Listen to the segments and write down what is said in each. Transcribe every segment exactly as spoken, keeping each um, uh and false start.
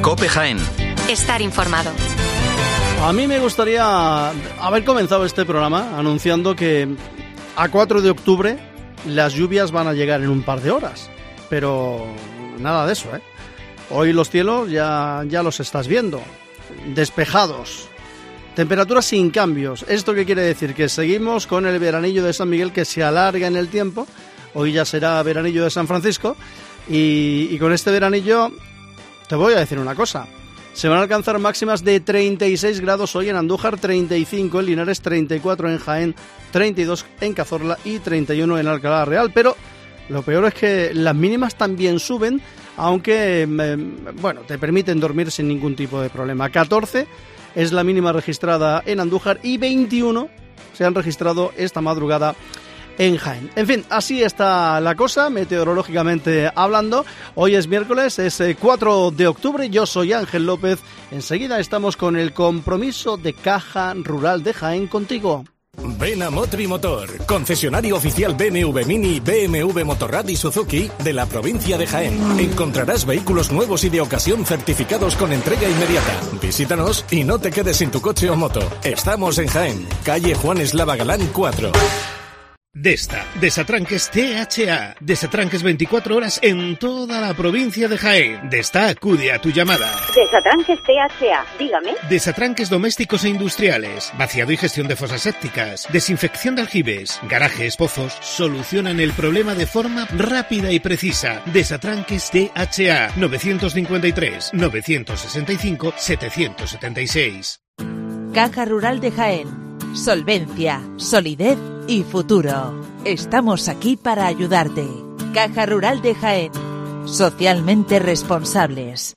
COPE Jaén. Estar informado. A mí me gustaría haber comenzado este programa anunciando que a cuatro de octubre las lluvias van a llegar en un par de horas, pero nada de eso, ¿eh? Hoy los cielos ya, ya los estás viendo, despejados, temperaturas sin cambios. ¿Esto qué quiere decir? Que seguimos con el veranillo de San Miguel, que se alarga en el tiempo. Hoy ya será veranillo de San Francisco y, y con este veranillo te voy a decir una cosa. Se van a alcanzar máximas de treinta y seis grados hoy en Andújar, treinta y cinco en Linares, treinta y cuatro en Jaén, treinta y dos en Cazorla y treinta y uno en Alcalá Real. Pero lo peor es que las mínimas también suben, aunque, eh, bueno, te permiten dormir sin ningún tipo de problema. catorce es la mínima registrada en Andújar y veintiuno se han registrado esta madrugada en Jaén. En fin, así está la cosa, meteorológicamente hablando. Hoy es miércoles, es cuatro de octubre, yo soy Ángel López. Enseguida estamos con el compromiso de Caja Rural de Jaén contigo. Ven a Motri Motor, concesionario oficial B M W Mini, B M W Motorrad y Suzuki de la provincia de Jaén. Encontrarás vehículos nuevos y de ocasión certificados con entrega inmediata. Visítanos y no te quedes sin tu coche o moto. Estamos en Jaén, calle Juan Eslava Galán cuatro. Desta, Desatranques T H A, Desatranques veinticuatro horas en toda la provincia de Jaén. Desta acude a tu llamada. Desatranques T H A, dígame. Desatranques domésticos e industriales, vaciado y gestión de fosas sépticas, desinfección de aljibes, garajes, pozos, solucionan el problema de forma rápida y precisa. Desatranques T H A, novecientos cincuenta y tres, novecientos sesenta y cinco, setecientos setenta y seis. Caja Rural de Jaén. Solvencia, solidez y futuro. Estamos aquí para ayudarte. Caja Rural de Jaén. Socialmente responsables.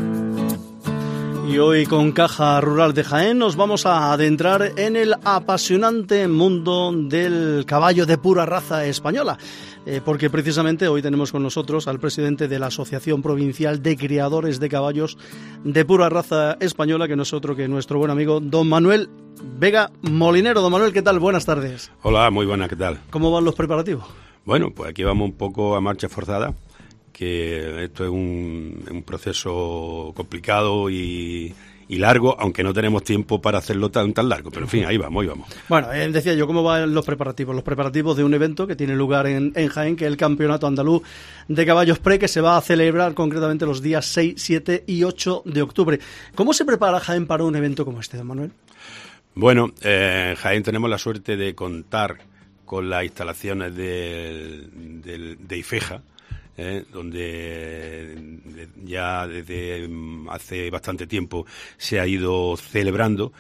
Y hoy con Caja Rural de Jaén nos vamos a adentrar en el apasionante mundo del caballo de pura raza española. Eh, porque precisamente hoy tenemos con nosotros al presidente de la Asociación Provincial de Criadores de Caballos de Pura Raza Española, que no es otro que nuestro buen amigo don Manuel Vega Molinero. Don Manuel, ¿qué tal? Buenas tardes. Hola, muy buenas, ¿qué tal? ¿Cómo van los preparativos? Bueno, pues aquí vamos un poco a marcha forzada, que esto es un, un proceso complicado y... y largo, aunque no tenemos tiempo para hacerlo tan tan largo, pero en fin, ahí vamos, ahí vamos. Bueno, eh, decía yo, ¿cómo van los preparativos? Los preparativos de un evento que tiene lugar en, en Jaén, que es el Campeonato Andaluz de Caballos Pre, que se va a celebrar concretamente los días seis, siete y ocho de octubre. ¿Cómo se prepara Jaén para un evento como este, don Manuel? Bueno, eh, en Jaén tenemos la suerte de contar con las instalaciones de, de, de IFEJA, Eh, donde ya desde hace bastante tiempo se ha ido celebrando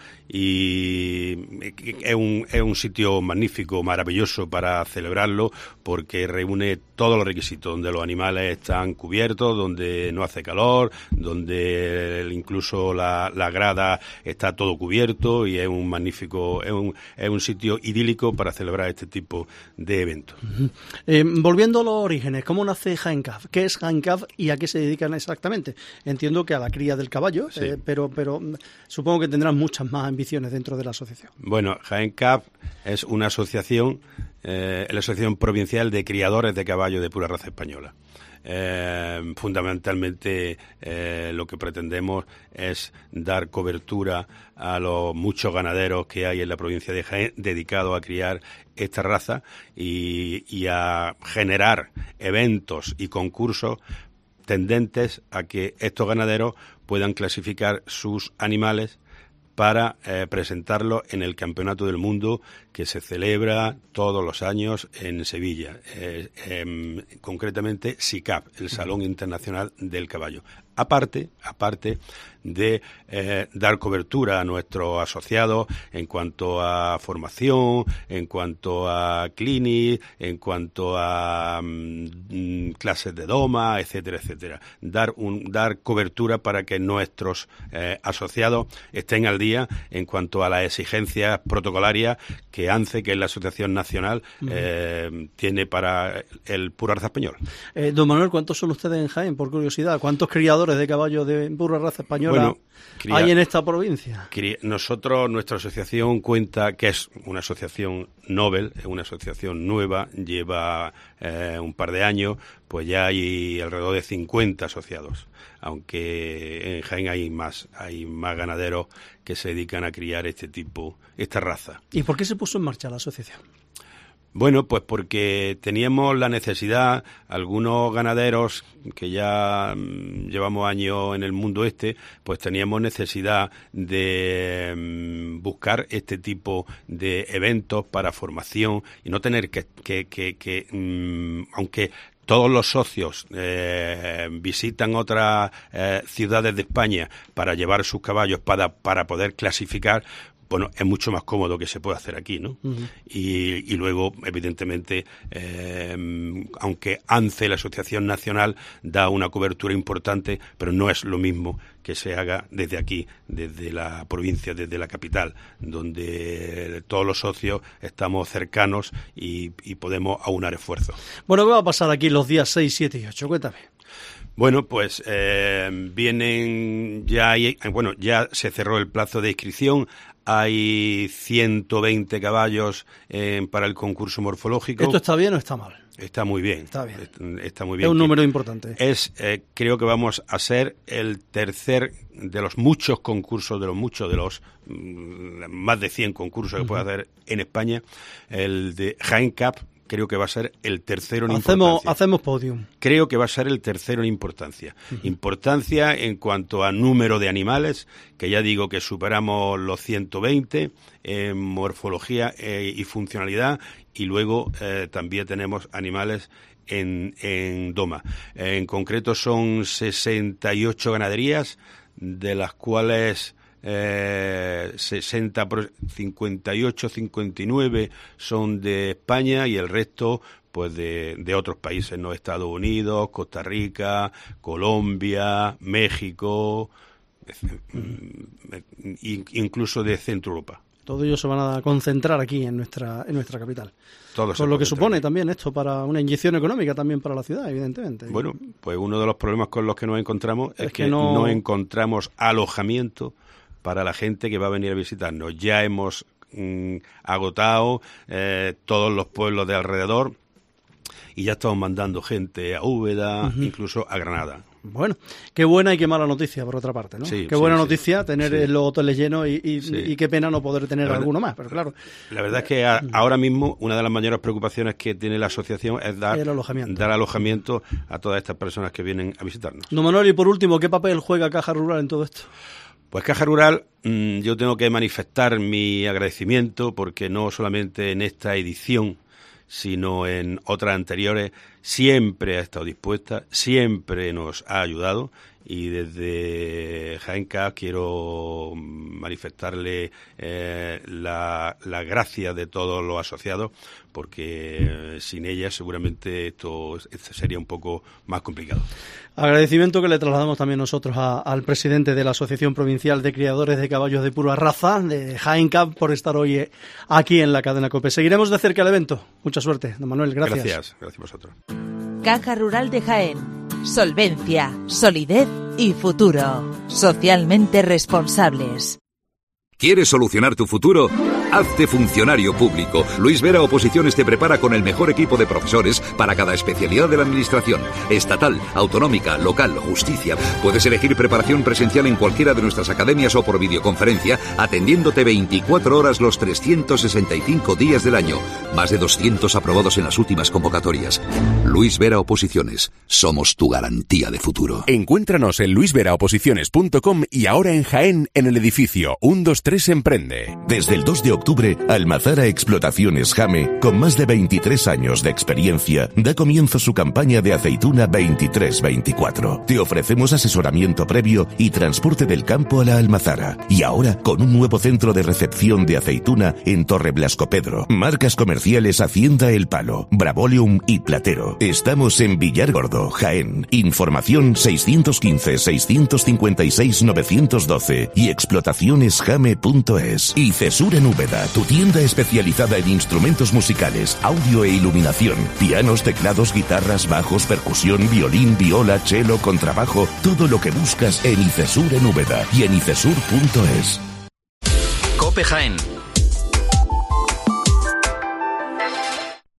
y es un, es un sitio magnífico, maravilloso para celebrarlo, porque reúne todos los requisitos, donde los animales están cubiertos, donde no hace calor, donde incluso la, la grada está todo cubierto, y es un magnífico, es un, es un sitio idílico para celebrar este tipo de eventos. Uh-huh. Eh, volviendo a los orígenes, ¿cómo nace Jaén C A F? ¿Qué es Jaén C A F y a qué se dedican exactamente? Entiendo que a la cría del caballo, sí. eh, pero, pero supongo que tendrán muchas más ambiciones dentro de la asociación. Bueno, Jaén C A F es una asociación, eh, la Asociación Provincial de Criadores de Caballos de Pura Raza Española. Eh, fundamentalmente eh, lo que pretendemos es dar cobertura a los muchos ganaderos que hay en la provincia de Jaén dedicados a criar esta raza y, y a generar eventos y concursos tendentes a que estos ganaderos puedan clasificar sus animales para eh, presentarlo en el Campeonato del Mundo que se celebra todos los años en Sevilla, eh, eh, concretamente SICAP, el Salón Internacional del Caballo. Aparte, aparte de eh, dar cobertura a nuestros asociados en cuanto a formación, en cuanto a clinic, en cuanto a mm, clases de doma, etcétera, etcétera. Dar un dar cobertura para que nuestros eh, asociados estén al día en cuanto a las exigencias protocolarias que ANCE, que es la Asociación Nacional, uh-huh. eh, tiene para el Pura Raza Española. Eh, don Manuel, ¿cuántos son ustedes en Jaén, por curiosidad? ¿Cuántos criadores criadores de caballos de pura raza española bueno, cría, hay en esta provincia? Cría, nosotros, nuestra asociación cuenta, que es una asociación Nobel, es una asociación nueva, lleva eh, un par de años, pues ya hay alrededor de cincuenta asociados, aunque en Jaén hay más, hay más ganaderos que se dedican a criar este tipo, esta raza. ¿Y por qué se puso en marcha la asociación? Bueno, pues porque teníamos la necesidad, algunos ganaderos que ya mmm, llevamos años en el mundo este, pues teníamos necesidad de mmm, buscar este tipo de eventos para formación y no tener que, que, que, que mmm, aunque todos los socios eh, visitan otras eh, ciudades de España para llevar sus caballos para, para poder clasificar, bueno, es mucho más cómodo que se puede hacer aquí, ¿no? Uh-huh. Y, y luego, evidentemente, eh, aunque ANCE, la Asociación Nacional, da una cobertura importante, pero no es lo mismo que se haga desde aquí, desde la provincia, desde la capital, donde todos los socios estamos cercanos y, y podemos aunar esfuerzos. Bueno, ¿qué va a pasar aquí los días seis, siete y ocho? Cuéntame. Bueno, pues eh, vienen ya, hay, bueno, ya se cerró el plazo de inscripción. Hay ciento veinte caballos eh, para el concurso morfológico. ¿Esto está bien o está mal? Está muy bien. Está bien. Está, está muy bien. Es un número importante. Es, eh, creo que vamos a ser el tercer de los muchos concursos, de los muchos, de los mm, más de cien concursos que uh-huh. puede hacer en España. El de Jaén Cup, creo que va a ser el tercero en hacemos, importancia. Hacemos podium. Creo que va a ser el tercero en importancia. Uh-huh. Importancia en cuanto a número de animales, que ya digo que superamos los ciento veinte, en morfología eh, y funcionalidad, y luego eh, también tenemos animales en, en doma. En concreto son sesenta y ocho ganaderías, de las cuales Eh, sesenta, cincuenta y ocho, cincuenta y nueve son de España y el resto pues de, de otros países, ¿no? Estados Unidos, Costa Rica, Colombia, México, incluso de Centro Europa. Todos ellos se van a concentrar aquí en nuestra en nuestra capital. Todos Con lo que supone también esto para una inyección económica también para la ciudad, evidentemente. Bueno, pues uno de los problemas con los que nos encontramos es, es que, que no... no encontramos alojamiento para la gente que va a venir a visitarnos. Ya hemos mm, agotado eh, todos los pueblos de alrededor y ya estamos mandando gente a Úbeda, uh-huh. incluso a Granada. Bueno, qué buena y qué mala noticia, por otra parte, ¿no? Sí, qué buena sí, noticia sí. tener sí. los hoteles llenos y, y, sí. y qué pena no poder tener verdad, alguno más, pero claro. La verdad es que a, ahora mismo una de las mayores preocupaciones que tiene la asociación es dar alojamiento. dar alojamiento a todas estas personas que vienen a visitarnos. Don Manuel, y por último, ¿qué papel juega Caja Rural en todo esto? Pues Caja Rural, mmm, yo tengo que manifestar mi agradecimiento porque no solamente en esta edición, sino en otras anteriores, siempre ha estado dispuesta, siempre nos ha ayudado y desde Jaén Cup quiero manifestarle eh, la, la gracia de todos los asociados porque eh, sin ella seguramente esto, esto sería un poco más complicado. Agradecimiento que le trasladamos también nosotros a, al presidente de la Asociación Provincial de Criadores de Caballos de Pura Raza, de Jaén Cup, por estar hoy aquí en la cadena COPE. Seguiremos de cerca el evento. Mucha suerte, don Manuel. Gracias. Gracias, gracias a vosotros. Caja Rural de Jaén. Solvencia, solidez y futuro. Socialmente responsables. ¿Quieres solucionar tu futuro? Hazte funcionario público. Luis Vera Oposiciones te prepara con el mejor equipo de profesores para cada especialidad de la administración. Estatal, autonómica, local, justicia. Puedes elegir preparación presencial en cualquiera de nuestras academias o por videoconferencia, atendiéndote veinticuatro horas los trescientos sesenta y cinco días del año. Más de doscientos aprobados en las últimas convocatorias. Luis Vera Oposiciones. Somos tu garantía de futuro. Encuéntranos en luis vera oposiciones punto com y ahora en Jaén, en el edificio uno dos tres Emprende. Desde el dos de octubre, Almazara Explotaciones Jame, con más de veintitrés años de experiencia, da comienzo su campaña de aceituna veintitrés veinticuatro. Te ofrecemos asesoramiento previo y transporte del campo a la Almazara. Y ahora, con un nuevo centro de recepción de aceituna en Torre Blasco Pedro. Marcas comerciales Hacienda El Palo, Bravoleum y Platero. Estamos en Villargordo, Jaén. Información seiscientos quince, seiscientos cincuenta y seis, novecientos doce y explotaciones jame punto es. Y Cesur en Úbeda, tu tienda especializada en instrumentos musicales, audio e iluminación, pianos, teclados, guitarras, bajos, percusión, violín, viola, cello, contrabajo, todo lo que buscas en Icesur en Úbeda y en icesur punto es. COPE Jaén,